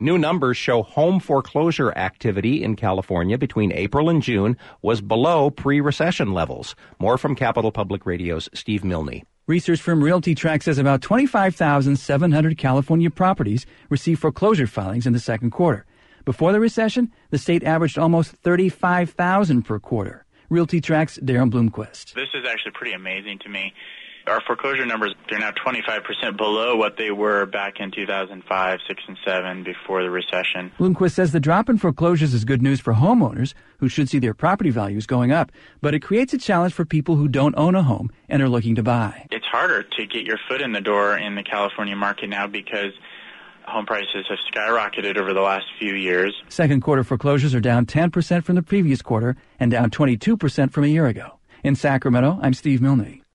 New numbers show home foreclosure activity in California between April and June was below pre-recession levels. More from Capital Public Radio's Steve Milne. Research firm RealtyTrack says about 25,700 California properties received foreclosure filings in the second quarter. Before the recession, the state averaged almost 35,000 per quarter. RealtyTrack's Darren Bloomquist. This is actually pretty amazing to me. Our foreclosure numbers, they're now 25% below what they were back in 2005, 6, and 7 before the recession. Bloomquist says the drop in foreclosures is good news for homeowners who should see their property values going up, but it creates a challenge for people who don't own a home and are looking to buy. It's harder to get your foot in the door in the California market now because home prices have skyrocketed over the last few years. Second quarter foreclosures are down 10% from the previous quarter and down 22% from a year ago. In Sacramento, I'm Steve Milne.